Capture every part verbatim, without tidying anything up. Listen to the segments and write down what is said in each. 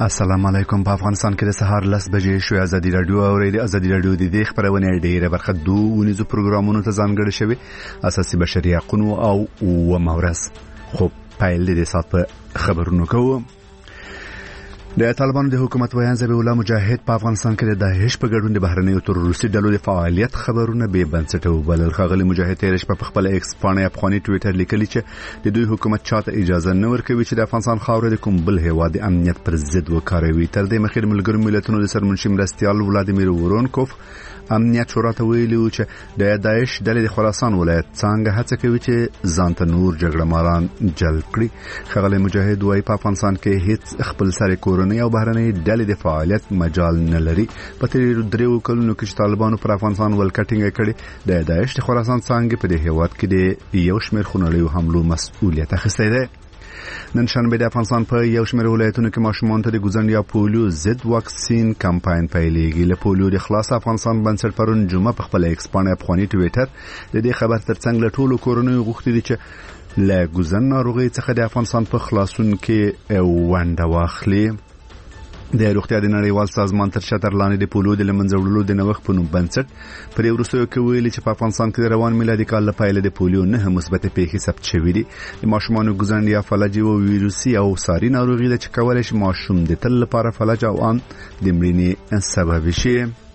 السلام علیکم. په افغانستان کې د سهار لس بجې شوې. ازادي رادیو او د ازادي رادیو د دې خبرونه ډیره برخه دوه ونیزو پروګرامونو ته ځانګړي شوی اساسي بشري حقوق او و مورث. خو پایل دې سات په خبرونو کوو. د طالبانو د حکومت ویان ذبیح الله مجاهد په افغانستان کې د داعش په ګډون د بهرنیو تروریستي ډلو د فعالیت خبرونه به بنسټه وبلل. خغلی مجاهد تیرش په خپل ایکس پاڼه افغاني ټوئیټر لیکلی چې د دوی حکومت چاته اجازه نه ورکوي چې د افغانستان خاوره د کوم بل هیواد د امنیت پر ضد وکاروي. تر دې مخکې ملګرو ملتونو د سرمنشي مرستيال ولادیمیر وورونکوف امنیت شورا ته ویلي و چې د داعش ډلې د خراسان ولایت څنګه هڅه کوي چې ځانته نور جګړه ماران جلب کړي. خغلی مجاهد وايي په افغانستان کې هیڅ خپل سره کورنۍ او بهرنۍ ډلې د فعالیت مجال نه لري. په تیر دریو کلونو کې طالبانو پر افغانستان ولکټینګ کړي. د داعش د خراسان څنګه په دې هیواد کې د یو شمېر خونړیو حملو مسؤلیت اخیستی دی. نن شنبه د افغانستان په یو شمېر ولایتونو کې ماشومان ته د ګوزن یا پولیو ضد واکسین کمپاین پیلېږي. له پولیو د خلاص افغانستان بنسټ پرون جمعه په خپل ایکس پاڼه افغاني ټوئیټر د دې خبر ترڅنګ له ټولو کورونو غوښتي دي چې له ګوزن ناروغي څخه د افغانستان په خلاصون کې ونډه واخلي. د روغتیا د نړیوال سازمان تر شتر لاندې د پولیو د لمنځه وړلو د نوښت په نوم بنسټ پر وروستیو کې ویلي چې په افغانستان کې د روان میلادي کال لپاره د پولیو نه مثبت پیښې ثبت شوې دي. د ماشومانو ګوزن یا فلج او ویروسي او ساري ناروغي د چې کولای شي ماشوم د تل لپاره فلج او ان د مړینې سبب شي.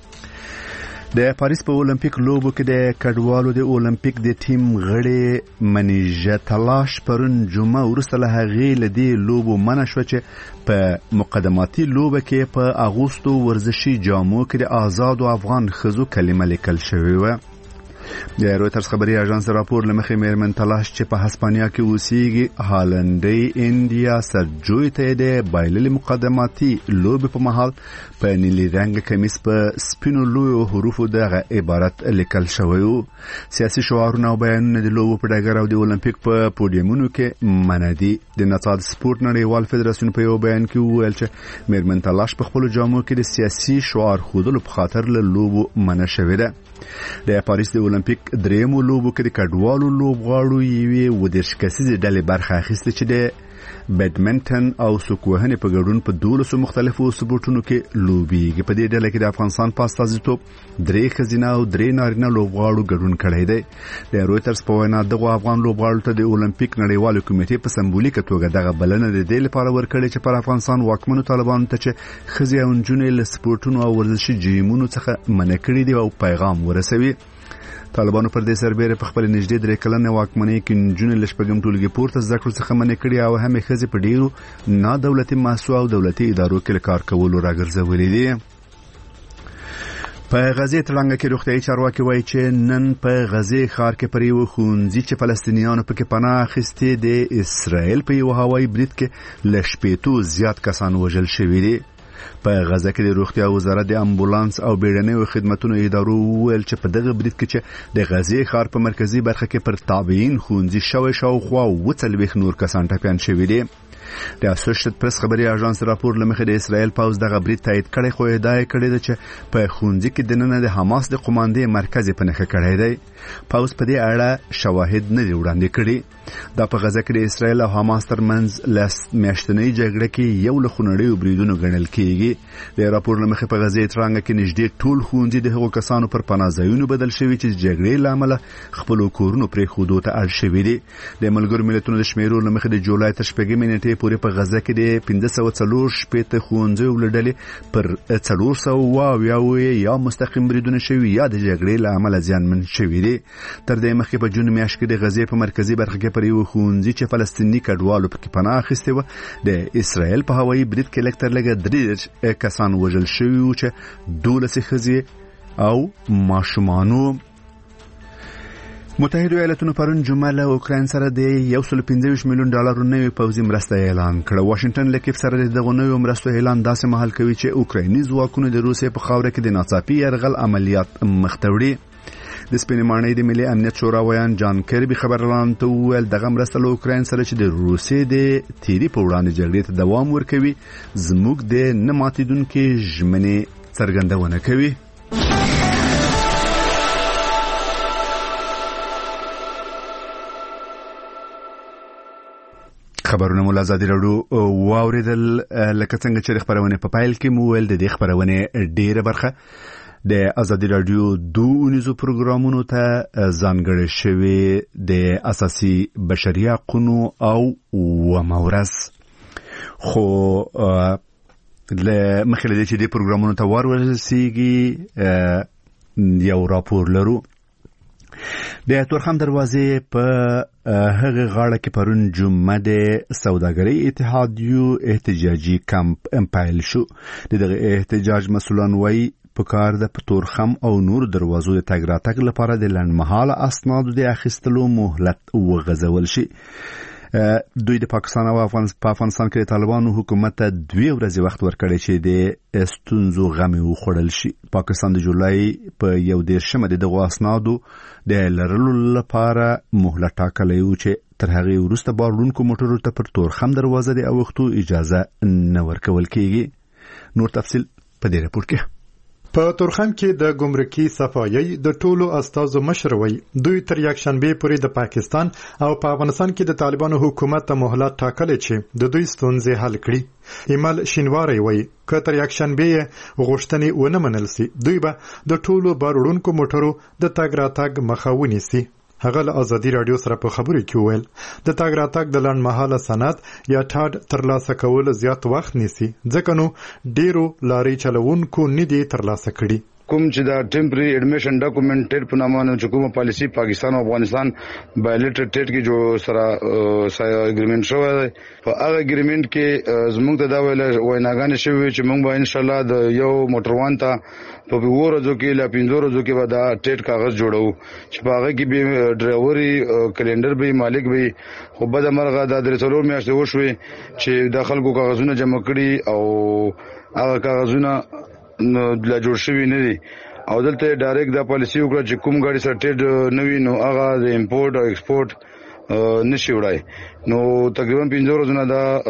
د پاریس په اولمپیک لوبو کې د کډوالو د اولمپیک د ټیم غړي منیژه تلاش پرون جمعه وروسته له هغې له دې لوبو منع شو چې په مقدماتي لوبه کې په اغوستو ورزشي جامو کې د آزاد او افغان خزو کلمه لیکل شوې و. د رويټرز خبري اژانس راپور لمخې میرمن تلاش چې په هسپانیا کې اوسېږي هالندي انډیا سرجوی ته د بایللي مقدماتي لوبې په محل په نیلي رنګ کمیس په سپینو لویو حروفو دغه عبارت لیکل شوی و. سیاسي شعارونه او بیانونه د لوبو په ډګر او د اولمپیک په پوډیمونو کې منع دي. د نڅا د سپورت نړیوال فدراسیون په یو بیان کې وویل چې میرمن تلاش په خپل جامو کې د سیاسي شعار ښودلو په خاطر له لوبو منع شوې ده. د پاریس د اولمپیک درېمو لوبو کې د کډوالو لوبغاړو یوې ودېرش کسیزې ډلې برخه اخیسته چې د بیډمنټن او سوکوهنې په ګډون په دولسو مختلفو سپورټونو کې لوبېږي. په دې ډله کې د افغانستان په استازیتوب درې ښځینه او درې نارینه لوبغاړو ګډون کړی دی. د رويټرز په وینا دغه افغان لوبغاړو ته د اولمپیک نړیوال کمیټې په سمبولیکه توګه دغه بلنه د دې لپاره ورکړې چې پر افغانستان واکمنو طالبانو ته چې ښځې او نجونې له سپورټونو او ورزشي جیمونو څخه منع کړي دي او پیغام ورسوي. طالبانو پر دې سربېره په خپل نږدې درې کلنه واکمنۍ کې نجونې له شپږم ټولګي پورته زده کړو څخه منع کړي او هم ښځې په ډیرو نه دولتي مؤسسو او دولتي ادارو کې کار کولو راګرځولې دي. په غزې تړانګه کې روغتیايي چارواکي وایي چې نن په غزې ښار کې پر یو ښوونځي چې فلسطینیانو پکې پناه اخیستې د اسرائیل په یو هوایي برید کې له شپېتو زیات کسان وژل شوي دي. په غزه کې د روغتیا وزارت د امبولانس او بیړنیو خدماتو ادارو ویل چې په دغه برید کې چې د غزې ښار په مرکزی برخه کې پر تابعین ښوونځي شوی شاوخوا اووه څلوېښت نور کسان ټپیان شوي دي. د اسوسییټډ پریس خبري اژانس راپور لمخې د اسرائیل پوز دغه برید تایید کړي خو ادعا کړې ده چې په ښوونځي کې د نن د حماس د قوماندې مرکز په نخښه کړی دی. پوز په دې اړه شواهد نه دی وړاندې کړي. دا په غزه کې د اسرائیل او حماس ترمنځ لاس میاشتنۍ جګړه کې یو له خونړیو بریدونو ګڼل کیږي. د راپور لمخې په غزې ترانګه کې نږدې ټول ښوونځي د هغو کسانو پر پناه ځایونو بدل شوي چې جګړې له امله خپل کورونو پرې خودو ته اړ شوي دي. د ملګرو ملتونو د شمیرو لمخې د جولای تر شپږمې نیټې پورې په غزه کې د پنځه سوه څلور شپېته ښوونځیو له ډلې پر څلور سوه اویا یا مستقیم بریدونه شوي یا د جګړې له امله زیانمن شوي دي. تر دې مخکې په جون میاشت کې د غزې په مرکزی برخه کې پر یو ښوونځي چې فلسطیني کډوالو پکې پناه اخیستې وه د اسرائیل په هوایي برید کې لږ تر لږه درې کسان وژل شوي وو چې دولس ښځې او ماشومانو. متحده ایالاتونو پرون جمعه له اوکراین سره د یو سل پنځه ویشت میلیون ډالر نوې پوځي مرسته اعلان کړه. واشنگټن له کیف سره دغه نوې مرستو اعلان داسې مهال کوي چې اوکرایني ځواکونه د روسیې په خاوره کې د ناڅاپي یرغل عملیات مخ ته وړي. د سپینمانۍ د ملي امنیت شورا ویان جان کربي خبرلاندو ته وویل دغه مرسته له اوکراین سره چې د روسیې د تیری په وړاندې جګړې ته دوام ورکوي زموږ د نه ماتېدونکې ژمنې څرګندونه کوي. خبرونه مو ازادي راډیو واوریدل لکه څنګه چې خبرونه په پایل کې مو ول د دې خبرونه ډیره برخه د ازادي راډیو دوه نيزو پروګرامونو ته ځانګړې شوی د اساسي بشري حقوقو او ومورث خو له مخکې د دې پروګرامونو ته ورورسیږي یو راپور لرو د تورخم دروازې په هغه غاړه کې پرون جمعه د سوداګرۍ اتحادیو احتجاجي کمپ امپایل شو دغه احتجاج مسولان وای په کار د تورخم او نور دروازو د تګ راتګ لپاره د لنډمهاله اسنادو د اخیستلو مهلت وغځول شي دوی د پاکستان او افغانستان کې طالبانو حکومت ته دوی ورځې وخت ورکړی چې د استونزو غمي وخوړل شي پاکستان د جولای په یو دیرشمه دغه اسنادو د لرلو لپاره مهلت ټاکلی و چې تر هغه وروسته بارونکو موټرو ته پر تورخم دروازه د اوختو اجازه نه ورکول کیږي نور تفصيل په دې راپور کې په تورخم کې د ګمرکي صفایي د ټولو استازو مشروي دوی تر یک شنبه پورې د پاکستان او په افغانستان کې د طالبانو حکومت ته مهلت ټاکلې چې د دوی ستونزې حل کړي ایمل شینواری وایي که تر یک شنبه غوښتنې ونه منل سي دوی به د ټولو بارونکو موټرو د تګ راتګ مخه ونیسي هغه له ازادي راډیو سره په خبرو کې وویل د تګ راتګ د لنډمهاله سند یا ټاډ ترلاسه کول زیات وخت نیسي ځکه نو ډیرو لارې چلوونکو نه دي ترلاسه کړي کوم چې دا ټیمپرری اډمیشن ډاکومنټډ په نامه چې کومه پالیسی پاکستان او افغانستان بایلیټر ټیټ کې جو سره سره اګریمنټ شوی دی په هغه اګریمنټ کې زموږ ته دا ویل ویناګان شوی چې موږ به ان شاء الله د یو موټروان ته په ورځو کې لا پنځه ورځو کې به دا ټیټ کاغذ جوړو چې په هغه کې به ډرایوري کلندر به مالک به خو بد مرغه د درڅلور میاشتې وشوي چې د خلکو کاغذونه جمع کړي او هغه کاغذونه نو د جوړ شوی نه دي او دلته ډایرکټ د پالیسی وکړه چې کوم غاډي سرټیډ نوی نو هغه د امپورټ او ایکسپورټ نشي وړای نو تقریبا پنځه ورځې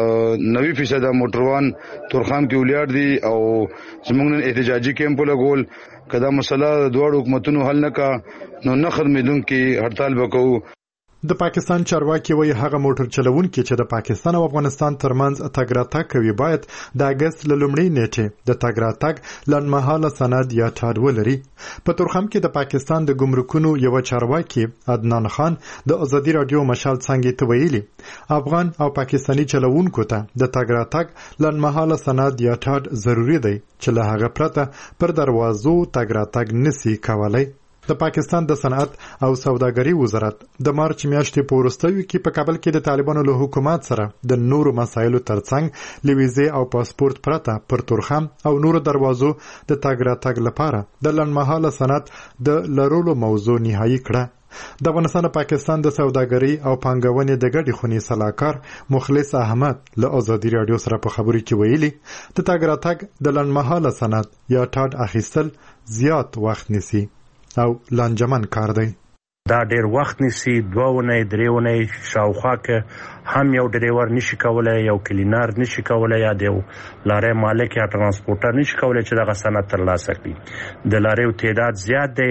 دا نوي فیصد موټروان تورخم کې ولیاړ دي او زموږ احتجاجي کیمپ لګول کدا مسله دوه حکومتونو حل نه کا نو نه خدمتونکو هړتال وکاو د پاکستان چارواکي وایي هغه موټر چلوونکي چې د پاکستان او افغانستان ترمنځ تګ راتګ کوي باید د اگست له لومړۍ نیټې د تګ راتګ لنډمهاله سند یا ټاډ ولري په تورخم کې د پاکستان د ګمرکونو یو چارواکي عدنان خان د ازادي راډیو مشال څنګه ته ویلي افغان او پاکستاني چلوونکو ته د تګ راتګ لنډمهاله سند یا ټاډ ضروری دی چې له هغه پرته پر دروازو تګ راتګ نسی کولای د پاکستان د صنعت او سوداګرۍ وزارت د مارچ میاشتې په وروستیو کې په کابل کې د طالبانو له حکومت سره د نورو مسایلو ترڅنګ لویزې او پاسپورت پرته پر تورخم او نورو دروازو د تګ راتګ لپاره د لنډمهاله صنعت د لرلو موضوع نهایی کړه د افغانستان او پاکستان د سوداګرۍ او پانګونې د ګډې خونې صلاحکار مخلص احمد له ازادي راډیو سره په خبرو کې ویلي د تګ راتګ د لنډمهاله صنعت یا ټاډ اخیستل زیات وخت نیسي او لانجمن کار دی دا ډیر وخت نیسي دوونه دریونه شاوخوا کې هم یو ډرایور نشي کولای یو کلینر نشي کولای یا دیو لارې مالک یا ترانسپورټر نشي کولای چې دغه سند ترلاسه کړي د لارې تعداد زیات دی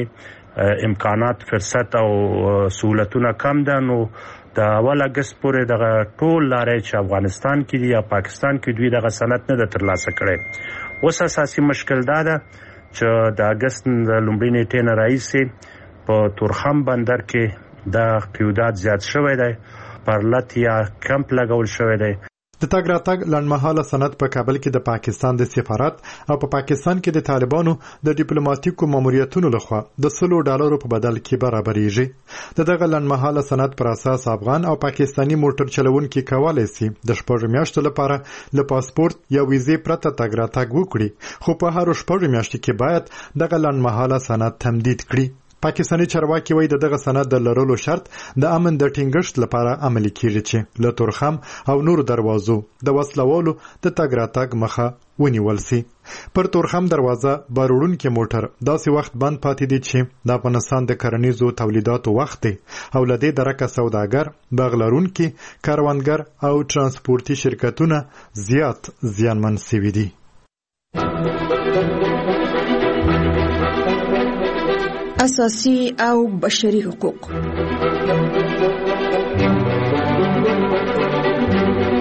امکانات فرصت او سہولتونه کم ده نو د اول اگست پورې دغه ټول لارې چې افغانستان کې دي یا پاکستان کې دوی دغه سند نه ترلاسه کړي اوس اساسي مشکل دا ده چې د اگست د لومړۍ نیټې نه راځي په تورخم بندر کې د قیودات زیات شوی دی پرلط یا کمپ لګول شوی دی د تګ راتګ لنډمهاله سند په کابل کې د پاکستان د سفارت او په پاکستان کې د طالبانو د ډیپلوماټیکو ماموریتونو لخوا د سلو ډالرو په بدل کې برابرېږي د دغه لنډمهاله سند پر اساس افغان او پاکستانی موټر چلوونکي کولای شي د شپږ میاشتو لپاره له پاسپورت یا ویزې پرته تګ راتګ وکړي خو په هر شپږ میاشتو کې باید دغه لنډمهاله سند تمدید کړي پاکستانی چارواکي وایي دغه سند د لرلو شرط د امن د ټینګښت لپاره عملي کیږي چې له تورخم او نور دروازو د وسلوالو د تګ راتګ مخه ونیول سي پر تورخم دروازه بارونکو موټر داسې وخت بند پاتې دي چې د افغانستان د کرنیزو تولیداتو وخت دی او لدې درکه سوداګر بغلرونکو کاروانګر او ترانسپورتي شرکتونه زیات زیانمن شوي دي اساسي او بشري حقوق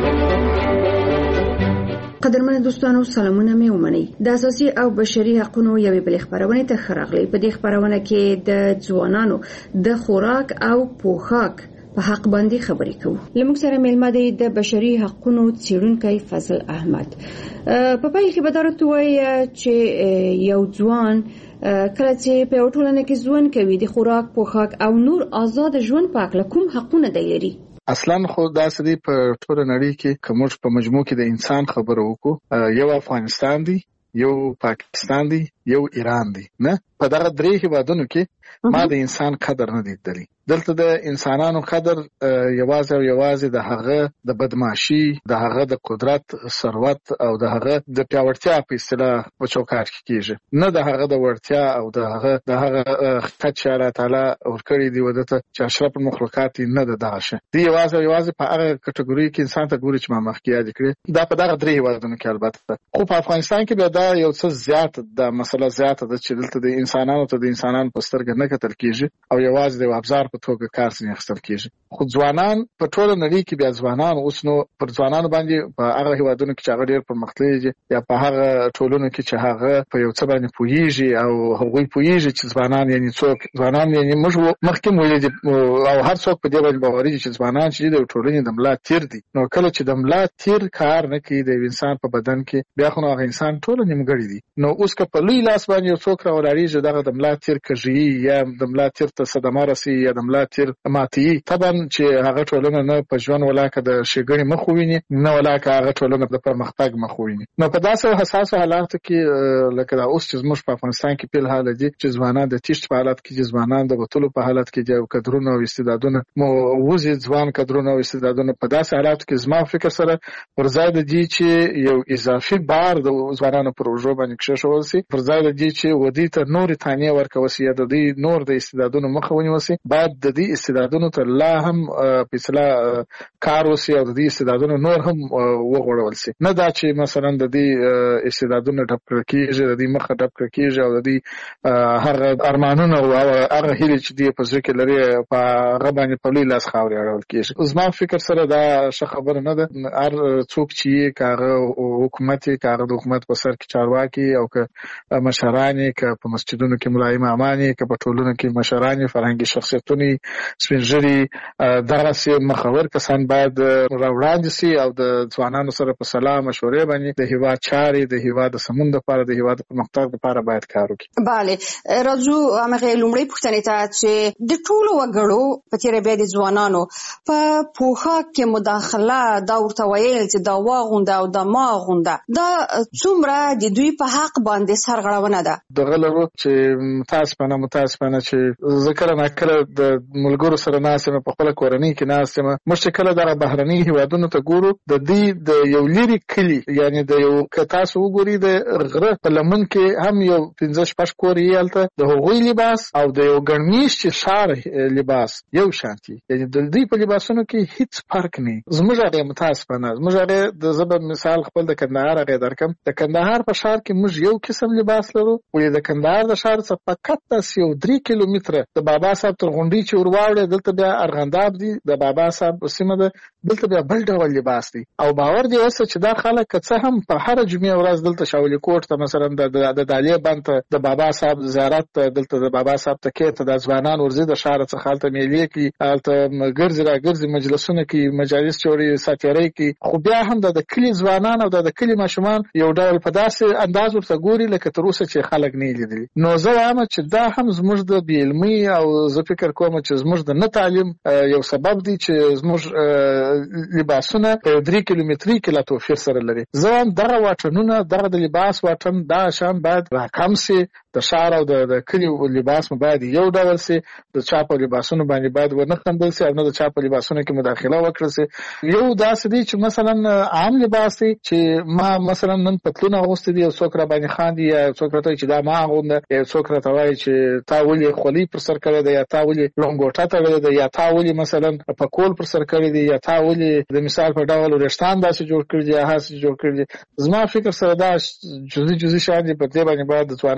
قدرمن دوستانو سلامونه مې ومنئ. د اساسي او بشري حقوقو یوې بلې خبرونه ته خراغلي. په دې خبرونه کې د ځوانانو د خوراک او پوښاک په حق باندې خبرې کوو. لموږ سره مېلمه دی د بشري حقوقو څېړونکی فضل احمد. په پیل کې به دا راته ووایي چې یو ځوان کله چې په ټولنه کې ژوند کوي د خوراک پوښاک او نور آزاد ژوند په اړه کوم حقونه دی لري؟ اصلا خو داسې دی په ټوله نړۍ کې کومج په مجموع کې د انسان خبره وکړو، یو افغانستان دی، یو پاکستان دی، یو ایران دی. نه په دغه درې هیوادونو کې ما د انسان قدر نه دیدلی. دلته د انسانانو قدر یوازې او یوازې د هغه د بدمعشي، د هغه د قدرت، ثروت او د هغه د پیاوړتیا په اصطلاح په چوکاټ کې کیږي، نه د هغه د وړتیا او د هغه د هغه خدای چې الله تعالی ورکړي دی ودته چې اشرف المخلوقات نه د داشه دی. یوازې او یوازې په هغه کټګوري کې انسان ته ګوري چې ما مخکې یاد کړی دا په دغه درې هیوادونو کې. البته خو په افغانستان کې بیا دا یو څه زیات د مسله زیاته ده چې دلته د انسانانو ته د انسانانو په سترګه نه کتل کیږي او یوازې د ابزار په توګه کار څنګه اخیستل کیږي. خو ځوانان په ټوله نړۍ کې بیا ځوانان اوس نو پر ځوانانو باندې په هغه هیوادونو کې چې هغه ډېر پرمختللي دي یا په هغه ټولنو کې چې هغه په یو څه باندې پوهیږي او هغوی پوهیږي چې ځوانان یعنی څوک ځوانان یعنی موږ مخکې ویلي او هر څوک په دې باندې باوري چې ځوانان چې د ټولنې د ملا تیر دي. نو کله چې د ملا تیر کار نه کوي د انسان په بدن کې بیا خو هغه انسان ټول نیمګړی دي. نو اوس که په لوی لاس باندې یو څوک راولاړیږي دغه د ملا تیر کږي یا د ملا تیر ته صدمه رسي یا د ملا تیر ماتي، طبعا چې هغه ټولنه نه په ژوند ولاکه د شګړې مخ وویني نه ولاکه هغه ټولنه د پرمختګ مخ وویني. نو په داسې حساسو حالاتو کې لکه دا اوس چې زموږ په افغانستان کې په حال دي چې ځوانان د تیشت په حالت کې چې ځوانان د بوتلو په حالت کې د کډرونو او استعدادونو مو وزي ځوان کډرونو او استعدادونو په داسې حالاتو کې زما فکر سره ورځای د دې چې یو اضافي بار د ځوانانو پر وجو باندې کښې شول سي، ورځای د دې چې ودی ته نور تانیه ورکوي یا د دې نور د استعدادونو مخه ونیوسي، بعد د دې استعدادونو ته لا هم په اصطلاح کار وسی او د دې استعدادونو نور هم وغوړول سي. نه دا چې مثلا د دې استعدادونو ډب کېږي، د دې مخه ډب کېږي او د دې هغه ارمانونه او هغه هیله چې دې په ځکه لري په هغه باندې په لوی لاس خاورې اړول کېږي. زما فکر سره دا ښه خبره نه ده. هر څوک چې کاغه حکومت کاغه د حکومت په سر کې چارواکي او که مشرانی که په مسجدونو کې ملای امامانی که په ټولنو کې مشرانی فرهنګي شخصیتونه سپینږیري دغسې مخور کسان باید راوړاندې سي او د ځوانانو سره په سلام مشورې باندې د هیواد چارې د هیواد د سمون لپاره د هیواد پرمختګ لپاره باید کار وکړي. بله راځو هغه لومړی پوښتنې ته چې د ټولو وګړو په تیر بیا د ځوانانو په پوښاک کې مداخله دا ورته ویل چې دا واغونده او دا ماغونده دا څومره د دوی په حق باندې سرغړونه ده؟ دغه لرو چې متاسفانه متاسفانه چې ذکر نه کړه د ملګرو سره ناسمه په خپل کورنۍ کې ناسمه مشته کله د بهرني هیوادونو ته ګورو د دې د یو لری کلی یعنی د یو کتاسو وګوري د غره په لمن کې هم یو پنځه شپږ کورې یالته د هغوی لباس او د یو ګرمیش چې شار لباس یو شانتي، یعنی د دې په لباسونو کې هیڅ فرق نه. زموږ هغه متاسفانه زموږ هغه د زبر مثال خپل د کندهار هغه درکم د کندهار په شار کې موږ یو قسم لباس لرو ولې د کندهار د شار څخه فقط تاسو یو درې کیلومتره د بابا صاحب تر غونډۍ چې ورواړې دلته بیا ارغنداب دی د بابا صاحب سیمه ده دلته بیا بل ډول لباس دی او باور دی اوس چې دا خلک څه هم په هر جمعه ورځ دلته شاولې کوټ ته مثلا د د دالیا بند د بابا صاحب زیارت دلته د بابا صاحب ته کې ته د ځوانان ورزي د شار څخه حالت میلې کې حالت ګرځي را ګرځي مجلسونه کې مجالس چوري ساتيري کې خو بیا هم د کلی ځوانان او د کلی ماشومان یو ډول په داسې انداز ورته ګوري لکه تر اوسه چې خلک نه لیدلي. نو زه وایم چې دا هم زموږ د بیلمي او زه فکر کوم چې زموږ د نه تعلیم یو سبب دی چې زموږ لباسونه په درې کیلومتري کې لا توفیر سره لري. زه هم دغه واټنونه دغه د لباس واټن دا شان باید راکم سي، د شار او د کلی لباس مو باید یو ډول سي، د چاپ لباسونو باندې باید ونه خندل سي او نه د چاپ لباسونو کې مداخله وکړي سي. یو داسې دی چې مثلا عام لباس دی چې ما مثلا نن پتلون اغوستي دی او څوک را باندې خاندي یا څوک راته چې دا ما غونډه یا څوک راته وایي چې تا ولې خولي پر سر کړی دی یا تا ولې لونګوټه تړلې ده یا تا ولې مثلا په کول پر سر کړی دی یا تا ولې د مثال په ډول ورشتان داسې جوړ کړی دی یا هاسې جوړ کړی دی. زما فکر سره دا جزئی جزئی شان دی په دې باندې باید د ځوانانو زړه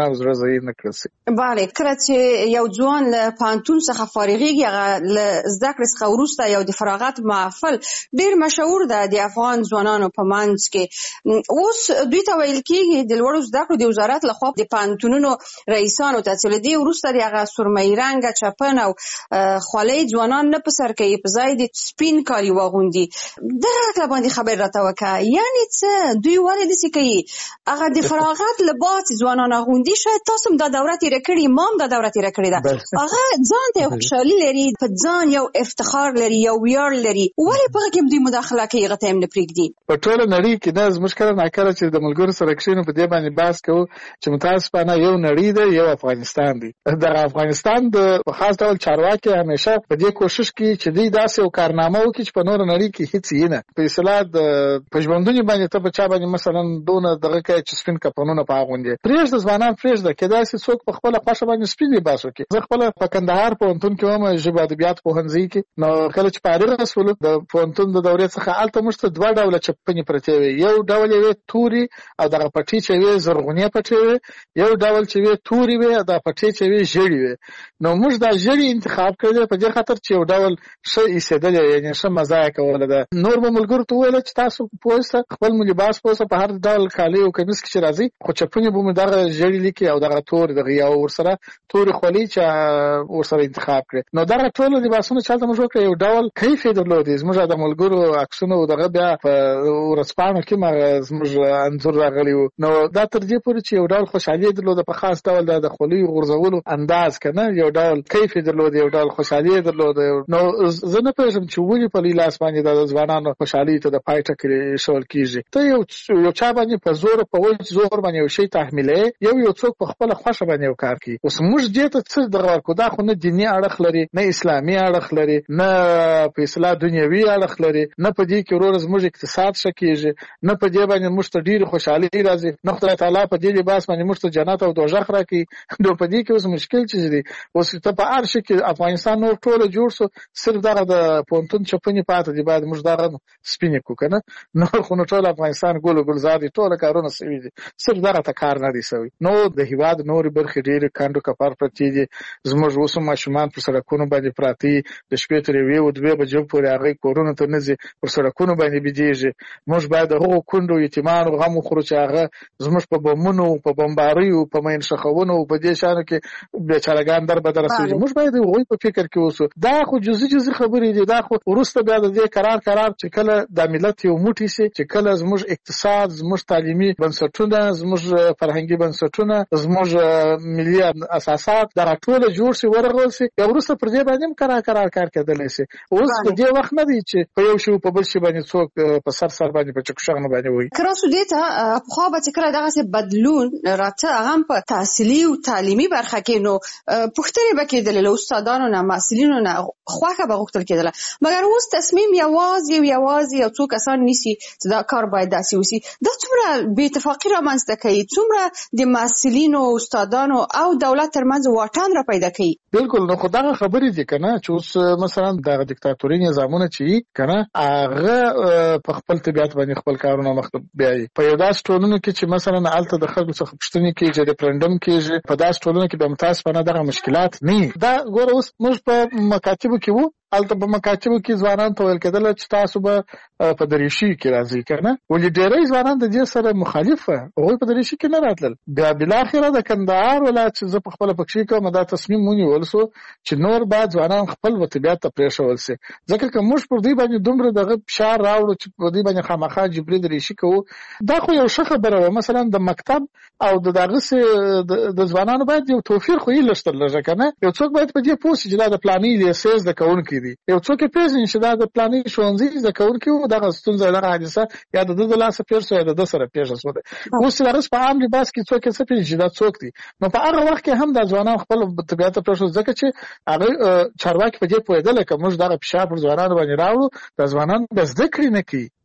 ضایع نه کړل شي. بله، کله چې یو ځوان له پوهنتون څخه فارغېږي، هغه له زده کړې څخه وروسته یو د فراغت محفل ډېر مشهور ده د افغان ځوانانو په منځ کې. اوس دوی ته ویل کېږي د لوړو زده کړو د وزارت لخوا د پوهنتونونو رئیسانو ته چې له دې وروسته د هغه سرمایي رنګه چپن او خولۍ ځوانان نه په سر کوي، په ځای د سپین کالي واغوندي. دغه هکله باندې خبر راته وکړه، یعنې څه دوی ولې داسې کوي؟ هغه د فراغت لباس ځوانان اغوندي، شاید تاسو هم دا دوره تېره کړې، ما هم دا دوره تېره کړې ده. هغه ځان ته یو خوشحالي لري، په ځان یو افتخار لري، یو ویاړ لري. ولې په هغه کې هم دوی مداخله کوي، هغه ته هم نه پرېږدي؟ په ټوله نړۍ کې دا زموږ کله ناکله چې د ملګرو سره کښېنو په دې باندې بحث کوو چې متاسفانه یو نړۍ ده، یو افغانستان دی. دغه افغانستان د په خاص ډول چارواکي همیشه په دې کوشش کوي چې دوی داسې یو کارنامه وکړي چې په نوره نړۍ کې هېڅ یې نه. په اصطلاح د په ژوندوني باندې ته په چا باندې مثلا دونه دغه کوي چې سپین کفنونه په اغوندي. پرېږده ځوانان پرېږده، کېدای شي څوک په خپله خوښه باندې سپین لباس وکړي. زه خپله په کندهار پوهنتون کې وم، ژبه ادبیات پوهنځي کې. نو کله چې فارغ شولو د پوهنتون د دورې څخه، هلته موږ ته دوه ډوله چپنې پرتې وې. یو ډول یې وې تورې او دغه پټۍ چې وې زرغونې پټۍ وې، یو ډول چې وې تورې وې او دا پټۍ چې وې ژېړې وې. نو موږ دا ژېړې انتخاب کړی په دې خاطر چې یو ډول ښه ایسېدلې، یعنې ښه مزه یې کوله ده. نور به ملګرو ته وویل چې تاسو پوه سه، خپل مو لباس پوه سه، په هر ډول کالي او کمیس کې چې راځي، خو چپنې به مو دغه ژېړې لیکي او دغه تورې دغه یا ورسره تورې خولۍ چې ورسره انتخاب کړې. نو دغه ټول لباسونه چې هلته موږ وکړه، یو ډول کیف یې درلودی. زموږ د ملګرو عکسونه او دغه بیا په ورځپاڼو کې زموږ انځور راغلی و. نو دا تر دې پورې چې یو ډول خوشحالي یې درلوده، په خاص ډول د خولۍ غورځولو انداز که نه، یو ډول کیف یې درلوده، یو ډول خوشحالي یې درلوده. نو زه نه پوهېږم چې ولې په لوی لاس باندې د ځوانانو خوشحالۍ ته د پای ټکی ایښول کېږي. ته یو یو چا باندې په زور په وچ زور باندې یو شی تحمیلوې، یو یو څوک په خپله خوښه باندې یو کار کوي. اوس موږ دې ته څه دغه ورکړو؟ دا خو نه دیني اړخ لري، نه اسلامي اړخ لري، نه په اصطلاح دنیوي اړخ لري، نه په دې کې وروره زموږ اقتصاد ښه کېږي، نه په دې باندې موږ ته ډېرې خوشحالي راځي، نه خدای تعالی په دې لباس باندې موږ ته جنت او دوزخ راکوي. نو په دې کې اوس مشکل چیز دی. اوس ته په هر شي کې افغانستان نور ټوله جوړ شو، صرف دغه د پوهنتون چپنې پاتې دي، باید موږ دغه سپینې کړو که نه. نور خو نو ټول افغانستان ګل ګلزار دي، ټوله کارونه سوي دي، صرف دغه ته کار نه دی سوی. نو د هېواد نورې برخې ډېرې کنډو کپر پرتې دي. زموږ اوس هم ماشومان پر سړکونو باندې پراته دي، د شپې تر یوې و دوې بجو پورې هغوی کورونو ته نه ځي، پر سړکونو باندې بېدېږي. موږ باید د هغو کونډو یتیمانو غم وخورو چې هغه زموږ په بمونو، په بمباریو، په مین ښخونو، په دې شیانو کې بیچارهګان در بدره سوي. موږ باید د هغوی په فکر کې اوسو. دا خو جزي جزي خبرې دي. دا خو وروسته بیا د دې قرار قرار چې کله دا ملت یو موټی شي، چې کله زموږ اقتصاد، زموږ تعلیمي بنسټونه، زموږ فرهنګي بنسټونه، زموږ ملي اساسات دغه ټوله جوړ شي، ورغول شي، بیا وروسته پر دې باندې هم قرار قرار کار کېدلی شي. اوس د دې وخت نه دی چې په یو شي په بل شي باندې څوک په سر سر باندې په چکشغنه باندې وایي. که راسو دې ته پخوا به چې کله دغسې بدلون راته، هغه هم په تحصیلي او تعلیمي برخه کې، نو پوښتنې به کېدلې له استادانو نه، محصلینو نه، خوښه به غوښتل کېدله. مګر اوس تصمیم یوازې یوازې یو څو کسان نیسي چې دا کار باید داسې وسي. دا څومره بې اتفاقي رامنځته کوي، څومره د محصلینو، استادانو او دولت ترمنځ واټن را پیدا کوي. بالکل. نو خو دغه خبرې دي که نه، چې اوس مثلا دغه دیکتاتوري نظامونه چې وي که نه، هغه په خپل طبیعت باندې خپل کارونه مخته بیایي. په یو داسې ټولنو کې چې مثلا هلته د خلکو څخه پوښتنې کېږي، ریفرنډم کېږي، په داسې ټولنو کې به متاسفانه دغه مشکلات نه وي. دا ګوره اوس موږ په مکاتبو کې وو، هلته په مکاتبو کې ځوانانو ته ویل کېدله چې تاسو به په دریشي کې راځئ که نه. ولې ډېری ځوانان د دې سره مخالف وه، هغوی په دریشي کې نه راتلل. بیا بالاخره د کندهار ولایت چې زه په خپله پکښې کوم، دا تصمیم ونیول سو چې نور باید ځوانان خپل طبیعت ته پرېښول سي. ځکه که موږ پر دوی باندې دومره دغه فشار راوړو چې په دوی باندې خامخا جبري دریشي کوو، دا خو یو ښه خبره وه. مثلا د مکتب او د دغسې د ځوانانو باید یو توفیر خو یې لږ تر لږه که نه. یو څوک باید په دې پوه سي چې دا د فلاني لیسې زده کوونکی دی، یو څوک یې پېژني چې دا د فلاني ښوونځي زده کوونکی و، دغه ستونزه، دغه حادثه یا د ده د لاسه پېښ سوه یا د ده سره پېښه سوه. اوس چې دغه په عام لباس کې څوک یې څه پېژني چې دا څوک دی. نو په هغه وخت کې هم دا ځوانان خپل طبیعت ته پرېښود، ځکه چې هغه چارواکي په دې پوهېدله که موږ دغه فشار پر ځوانانو باندې راوړو، دا ځوانان به زده کړې نه کوي.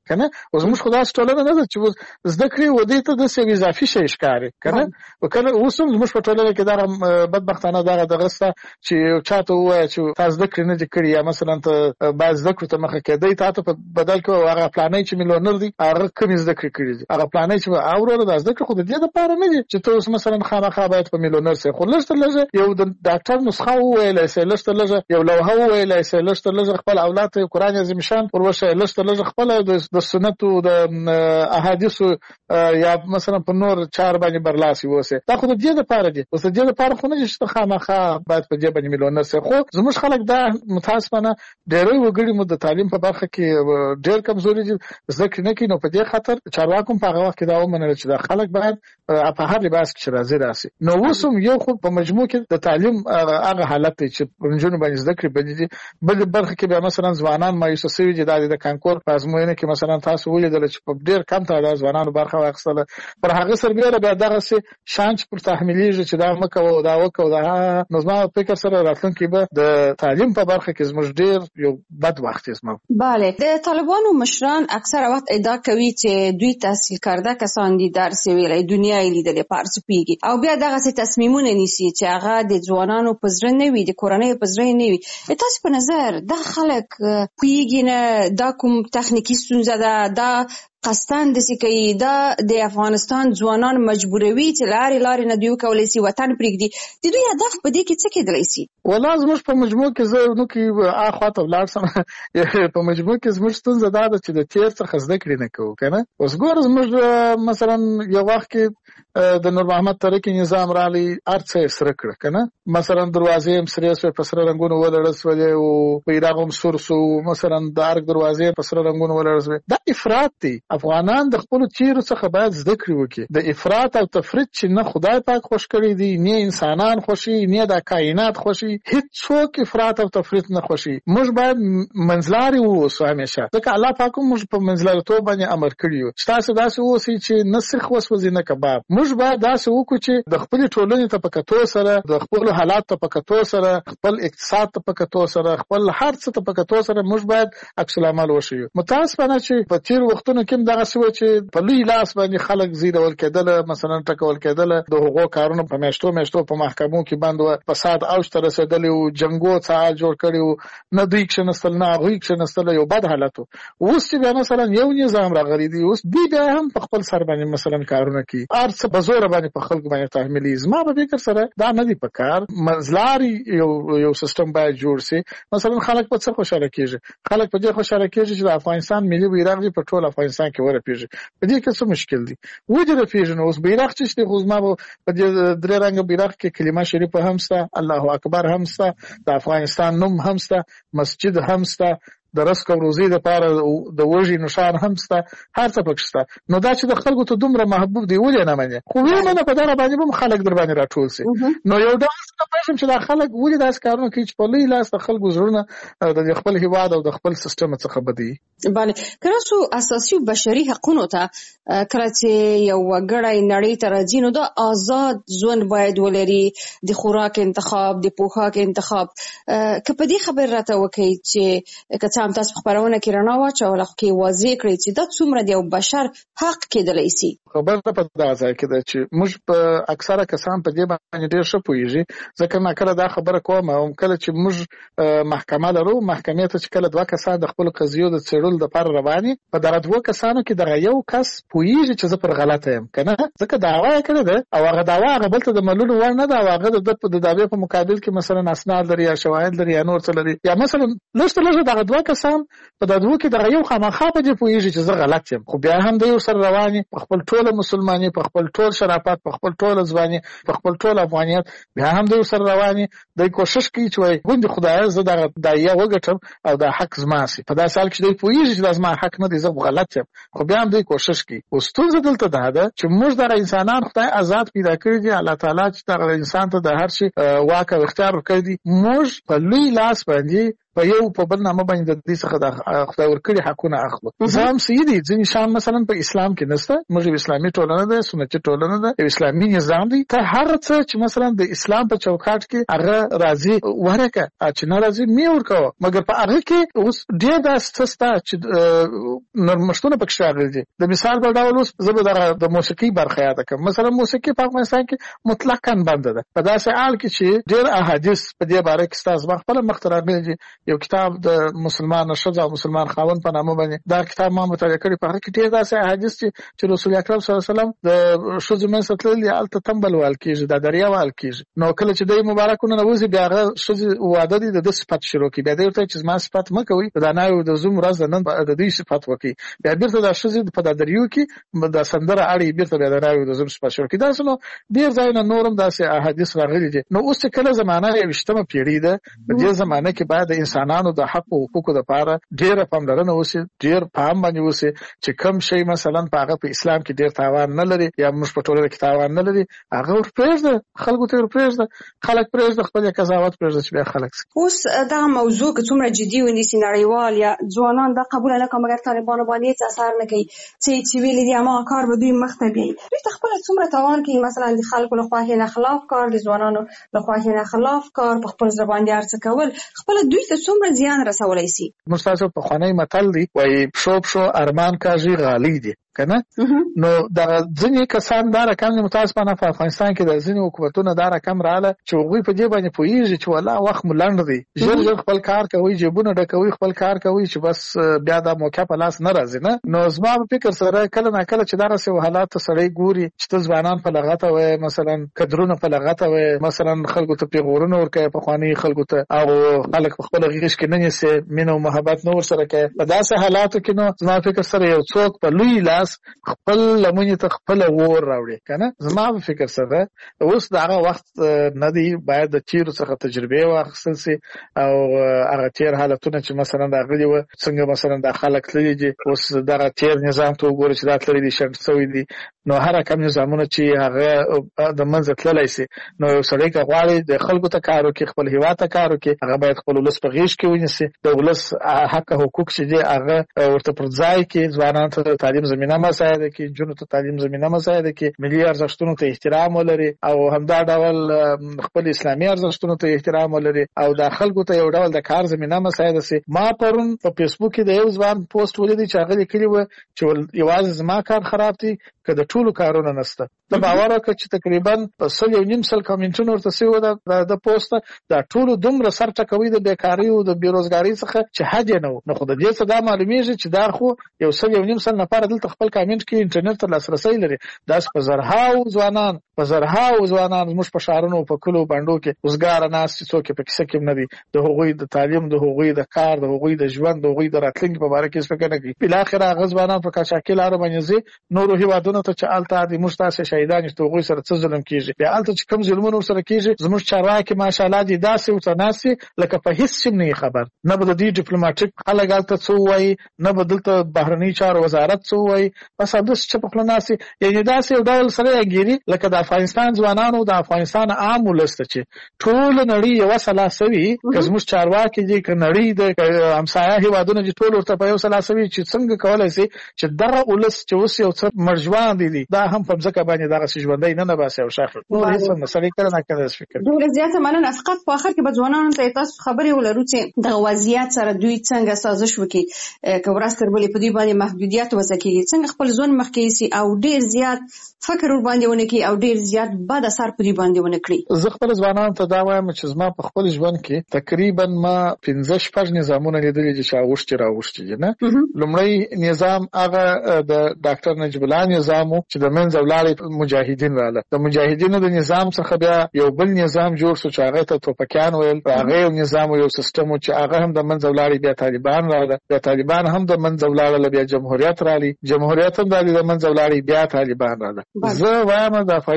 کنه. اوس موږ خدای ټولنه نه ده چې زده کړې ودی ته د څه اضافي شي ښکاري کنه. وکړه اوس موږ په ټولنه کې دا بدبختانه دا دغه ست چې چاته وای چې تاسو زده کړې نه کړی یا مثلا ته باز زده کړو ته مخه کېدای ته په بدل کې هغه پلانې چې میلیونر دي هغه کمی زده کړې کړی دي هغه پلانې چې اورو د زده کړې خو د دې لپاره نه دي چې ته اوس مثلا خامخا باید په میلیونر سي خو لږ تر لږه یو د ډاکټر نسخه وویلای سي لږ تر لږه یو لوحه وویلای سي لږ تر لږه خپل اولاد ته قرآن عظیم شان وروشه لږ تر لږه خپل د سنت او د احادیث یا مثلا په نور چار باندې برلاسي ووسه دا خو د دې لپاره دي اوس د دې لپاره خو نه چې خامخا باید په دې باندې میلیونر سي خو زموږ خلک دا متاسفانه ډېری وګړي مو د تعلیم په برخه کې ډېر کمزوري دي ځکه نه کینو په دې خاطر چارواکو په هغه وخت کې دا ومنل چې دا خلک باید په هر لباس کې راځي راسي. نو وسوم یو خو په مجموع کې د تعلیم هغه حالت چې پرنجونو باندې ذکر بدی بل برخه کې به مثلا ځوانان مایوس شوي دي د کانکور په ازموینه کې مثلا تاسو ولیدل چې په ډېر کم تعداد ځوانانو برخه واخیستله پر هغه سربېره بیا دغه سي شانچ پر تحمیلیږي چې دا مکه او دا وکاو دا نظم فکر سره راتلونکي به د تعلیم په برخه کې زموږ ډېر یو بد وخت اسمه. بله د طالبانو مشران اکثر وخت ادعا کوي چې دوی تحصیل کرده کسان دي درس ویلي دنیا یې لیدلې پارس پیږي او بیا دغه سي تصمیمونه نیسي چې هغه د ځوانانو په زړه نه وي د کورنۍ په زړه نه وي. تاسو په نظر دا خلک پیږي نه دا کوم تخنیکی ستونزه ده دا قصدن د سکی دا د افغانستان ځوانان مجبوروي چې لاري لاري نه دیو کولای شي وطن پرېږدي د دوی هدف په دې کې څه کېدلی شي؟ والله زموږ په مجموع کې زه نو کې اخواته ولاړ سم په مجموع کې زموږ ستونزه دا ده چې د تیر څخه زده کړې نه کوو کنه. اوس ګور زموږ مثلا یو وخت کې د نور محمد ترکی نظام رالی ارڅه سره کړ کنه مثلا دروازې هم سره سره په سره رنگونو ولړل سولې او بیرغ هم سور سو مثلا د ارګ دروازې په سره رنگونو ولړل سولې دا افراط دی. افغانان د خپل چیرو څخه باید زده کړی وکړي. د افراط او تفرید چې نه خدای پاک خوش کړی دی نه انسانان خوشي نه د کائنات خوشي هیڅ څوک افراط او تفرید نه خوشي. موږ باید منځلاري ووسو همیشه ځکه الله پاک موږ په منځلاريتوب باندې امر کړیو چې تاسو داسې اوسئ چې نه سرخ وسوځي نه کباب. موږ باید داسې وکړو چې د خپل ټولنې ته په کتو سره د خپل حالات ته په کتو سره خپل اقتصاد ته په کتو سره خپل هر څه ته په کتو سره موږ باید عکس العمل وشو. متاسفانه چې په تیر وختونو کې دغه څه چې په لوی لاس باندې خلک زیرول کېدل مثلا ټکول کېدل د حقوقو کارونو په میاشتو میاشتو په محکمو کې باندې فساد اوج ته رسیدلی او جنگو څه جوړ کړیو نه دوی کښنستل نه هغوی کښنستل یو بد حالت. اوس چې بیا مثلا یو نظام راغلی دی اوس دی بیا هم په خپل سر باندې مثلا کارونه کوي ارڅ په زور باندې په خلکو باندې تحمیلي. زما په فکر سره دا نه دی په کار. منځلاري یو یو سیستم باید جوړ شي. مثلا خلک په څه خوشاله کېږي خلک په دې خوشاله کېږي چې د افغانستان ملي بیرغ په ټول افغانستان کې ور پیږي. په دې کې څه مشکل دی وجه د پیژنو اوس بیرغ چې خو زما په دې درې رنګ بیرغ کې کلمه شریفه هم سته الله اکبر هم سته د افغانستان نوم هم سته مسجد هم سته د رزق او روزي لپاره د وږي نشان هم سته هر څه پکې سته. نو دا چې د خلکو ته دومره محبوب دی ولې نه مني خو ویل نه په دغه باندې هم خلک در باندې راټول سي. نو یو دا څه پېژم چې دا خلک ولې داس کارونه کوي چې په لوی لاس د خلکو زړونه د خپل هیواد او د خپل سیستم څخه بدی. بله کله چې اساسي بشري حقوقو ته کله چې یو وګړی نړۍ ته راځي نو دا آزاد ژوند باید ولري د خوراک انتخاب د پوښاک انتخاب که په دې خبر راته وکړي چې هم تاسو خبرونه کې رڼا واچوله خو کې واضح کړئ چې دا څومره د یو بشر حق کېدلی شي. خبره په دغه ځای کې ده چې موږ په اکثره کسان په دې باندې ډېر ښه پوهېږي ځکه ما کله دا خبره کوم او کله چې موږ محکمه لرو محکمې ته چې کله دوه کسان د خپلو قضیو د څېړلو دپاره روان وي په دغه دوه کسانو کې دغه یو کس پوهېږي چې زه پر غلطه یم که نه ځکه دعوا یې کړې ده او هغه دعوا هغه بل ته د منلو وړ نه ده او هغه د ده د دعوې په مقابل کې مثلا اسناد لري یا شواهد لري یا نور څه لري یا مثلا لږ تر لږه دغه دوه کسان په دغه کې دغه یو خامخا په دې پوهېږي چې زه غلط یم خو بیا هم د یو سره روان په خپل ټوله مسلماني په خپل ټول شرافت په خپل ټوله ځواني په خپل ټول افغانیت بیا هم د یو سره روان دی کوشش کوي چې وایي ګوندې خدایه زه دغه دایه وګټم او دا حق زما سي. په داسې حال کې چې دی پوهېږي چې دا زما حق نه دی زه غلط یم خو بیا هم دی کوشش کوي. اوس ستونزه دلته دا ده چې موږ دغه انسانان خدای آزاد پیدا کړي دي الله تعالی چې دغه انسان ته د هر شي واک او اختیار ورکړی دی موږ په لوی لاس باندې په یو په بل نامه باندې د دې څخه د خدای ورکړي حقونه اخلو. ځم سیدي ځین شان مثلا په اسلام کې نشته، موږ اسلامي ټولنه ده، سنتي ټولنه ده، اسلامي نظام دی. ته هر څه چې مثلا د اسلام په چوکاټ کې هغه راځي ورکه چې نه راځي می ورکوه، مګر په هغه کې اوس ډېر داسې سستا چې نرمښتونه پکې راغلي دي. د مثال په ډول اوس زه به د موسیقي برخه یاده کړم. مثلا موسیقي په افغانستان کې مطلقاً بنده ده، په داسې حال کې چې ډېر احادیث په دې باره کې ستاسو ما خپله مخته راغلي دي. یو کتاب د مسلمان ښځه او مسلمان خاوند په نامه باندې دا کتاب ما مطالعه کړی، په هغه کې ډېر داسې احادیث چې رسول اکرم صلی الله علیه وسلم د ښځو منځ ته تللي هلته تمبل وهل کېږي، دا دریا وهل کېږي. نو کله چې دی مبارکونه نوځي بیا هغه ښځې واده دي د ده صفت شروع کړي، بیا دی ورته چې زما صفت مه کوئ، د ناوې د زوم ورځ د نن د دوی صفت وکړي، بیا بېرته دا ښځې په دا دریو کې دا سندره اړي بېرته بیا د ناوې د زوم صفت شروع کړي. داسې نو ډېر ځایونه نور هم داسې احادیث راغلي دي. نو اوس چې کله زمانه یویشتمه پېړۍ ده، په دې زمانه کې باید د انسانانو د حق او حقوقو دپاره ډېره پاملرنه وشي، ډېر پام باندې وشي چې کوم شی مثلا په هغه په اسلام کې ډېر تاوان نه لري یا موږ په ټولنه کې تاوان نه لري، هغه ور پرېږده، خلکو ته ور پرېږده، خلک پرېږده، خپل قضاوت پرېږده چې بیا خلک سي. اوس دغه موضوع که څومره جدي ونیسي نړیوال یا ځوانان دا قبول نه کوي، مګر طالبانو باندې څه اثر نه کوي چې چې ویلي دي اما کار به دوی مخ ته بیایي. دوی ته خپل څومره تاوان کوي، مثلا د خلکو له خوا نه خلاف کار، د ځوانانو له خوا نه خلاف کار، په خپل زبان دي ارڅ کول، خپل دوی ته څومره زیان رسولای شي. مستاسو په خوانی متل دی وایي پښو پښو ارمان کاږي غالي دي کنه. نو دا ځینې کسان دا رقم متاسفانه په افغانستان کې د ځینې حکومتونو دا رقم رااله چې هغوی په دې باندې پوهېږي چې والله وخت مو لنډ دی، ژر ژر خپل کار کوي، جیبونه ډکوي، خپل کار کوي چې بس بیا دا موقع په لاس نه راځي. نه نو زما په فکر سره کله نا کله چې داسې حالات سړی ګوري چې ته ځوانان په لغته وایي، مثلا کدرونه په لغته وایي، مثلا خلکو ته پیغورونه ورکوي، پخواني خلکو ته او خلک په خپله غېږ کې نه نیسي، مینه او محبت نه ورسره کوي. په داسې حالاتو کې نو زما فکر سره یو څوک په لوی لاس خپل لمونې ته خپل ور راوړي کنه. زما په فکر سره اوس دغه وخت نه دی، باید د تیرو څخه تجربه واخیستل سي او هغه تیر حالتونه چې مثلا راغلي و څنګه مثلا د خلک تللي دي، اوس دغه تیر نظام ته وګورئ چې دا تللي دي شنډ شوي دي. نو هر کم نظامونه چې هغه د منځه تللی سي، نو یو سړی که غواړي د خلکو ته کار وکړي، خپل هېواد ته کار وکړي، هغه باید خپل ولس په غېږ کې ونیسي، د ولس حق حقوق چې دي هغه ورته پر ځای کې، ځوانانو ته د تعلیم زمینه مساعده کړي، نجونو ته تعلیم زمینه مساعده کړي، ملي ارزښتونو ته احترام ولري او همدا ډول خپل اسلامي ارزښتونو ته احترام ولري او د خلکو ته یو ډول د کار زمینه مساعده سي. ما پرون په فیسبوک کې د یو ځوان پوسټ ولیدی چې هغه لیکلی و چې یوازې زما کار خراب دی که د ټولو کارونه نشته. د باور وکړه چې تقریبا په سل یو نیم سل کمنټونه ورته سوي وو د پوسټه، دا ټولو دومره سر ټکوي د بیکارۍ او د بېروزګارۍ څخه چې حد یې نه و. نو خو د دې څه دا معلومېږي چې دا خو یو سل یو نیم سل نفره دلته خپل کامنټ کې انټرنیټ ته لاسرسی لري. داسې په زرهاو ځوانان په زرهاو ځوانان زموږ په ښارونو په کلو بانډو کې وزګاره ناست چې څوک یې په کیسه کې نه دي، د هغوی د تعلیم، د هغوی د کار، د هغوی د ژوند، د هغوی د راتلونکي په باره کې هېڅ فکر نه کوي. بالاخره هغه ځوانان په قاچاقي لارو باندې ځي نورو هېوادونو ته چې هلته د موږ داسې شهیدان چې د هغوی سره څه ظلم کېږي، بیا هلته چې کوم ظلمونه ورسره کېږي زموږ چارواکي ماشاءالله دي داسې ورته ناست دي لکه په هېڅ شي نه یې خبر، نه به د دوی ډیپلوماټیک خلک هلته څه ووایي، نه به دلته بهرني چارو وزارت څه ووایي، بس همداسې چپ خوله ناست دي. یعنې داسې یو ډول سره انګیري لکه د افغانستان ځوانانو، د افغانستان عام ولس ته چې ټوله نړۍ یوه سلا سوي، که زموږ چارواکي دي، که نړۍ د همسایه هېوادونه دي، ټول ورته په یو سلا سوي چې څنګه کولی سي چې دغه ولس چې اوس یو څه مرجوان دي دا هم په مځکه باندې دغسې ژوندی نه نباسي او شاخ نور هېڅ هم سړی کله ناکله داسې فکر. ډېره زیاته مننه. فقط په آخر کې به ځوانانو ته تاسو خبرې ولرو چې دغه وضعیت سره دوی څنګه سازش وکړي، که ورځ تر بلې په دوی باندې محدودیت وضع کېږي، څنګه خپل ژوند مخکې یوسي او ډېر زیات فکر ورباندې ونه کړي او ډېر زیات بد اثر په دوی باندې ونه کړي. زه خپل ځوانانو ته دا وایم چې زما په خپل ژوند کې تقریبا ما پنځه شپږ نظامونه لیدلي دي چې اوښتي راوښتي دي. نه لومړی نظام هغه د ډاکټر نجیب الله نظام و چې د منځه ولاړې مجاهدین رااله. د مجاهدینو د نظام څخه بیا یو بل نظام جوړ شو چې هغه ته ټوپکیان ویل، هغه یو نظام و، یو سیستم و چې هغه هم د منځه ولاړې، بیا طالبان رااله، بیا طالبان هم د منځه ولاړله، بیا جمهوریت رالی، جمهوریت هم د منځه ولاړې، بیا طالبان رااله. زه وایم د افغانستان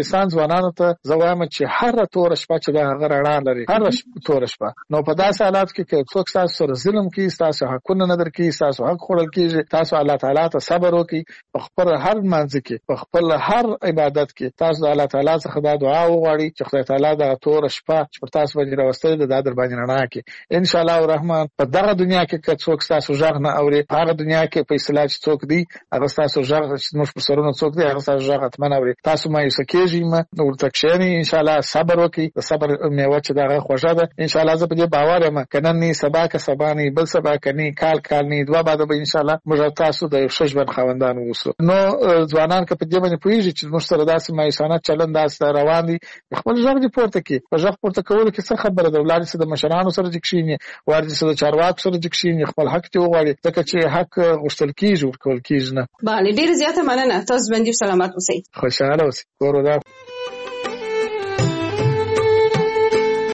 افغانستان ځوانانو ته زه وایم چې هر تور شپه چې د هغه رڼا لري، هر تور شپه، نو په داسې حالات کې چې څوک تاسو سره ظلم کوي، تاسو حقونه نه درکې، تاسو حق خوړل کیږي، تاسو الله تعالی ته صبر وکړئ، په خپل هر منځ کې، په خپل هر عبادت کې تاسو د الله تعالی څخه دا دعا وغواړئ چې خدای تعالی د تور شپه چې پر تاسو باندې راوستي د در باندې رڼا کې ان شاء الله الرحمن. په دغه دنیا کې که څوک تاسو ژغ نه اوري، هغه دنیا کې په اصطلاح چې څوک دی هغه تاسو ژغ چې موږ پر سرونو څوک دی هغه تاسو ژغ اتمن اوري. تاسو مایوسه کېږئ مه، ورته کښېنئ، ان شاء الله صبر وکړئ، د صبر میوه چې دغه خوږه ده ان شاء الله. زه په دې باور یم که نن نه سبا که سبا نه بل سبا که نه کال کال نه دوه بعده به ان شاء الله موږ تاسو د یو ښه ژوند خاوندان اوسو. نو ځوانان که په دې باندې پوهېږي چې موږ سره داسې مایوسانه چلند داسې روان دي، خپل ژغ دې پورته کړي. په ژغ پورته کولو کې څه خبره ده، ولاړ دې د مشرانو سره دې کښېني، ولاړ دې د چارواکو سره دې کښېني، خپل حق دې وغواړي، ځکه چې حق غوښتل کېږي ورکول کېږي نه. بله ډېره زیاته مننه، تاسو باندې سلامت اوسئ. خوشحاله اوسئ. کور ودان.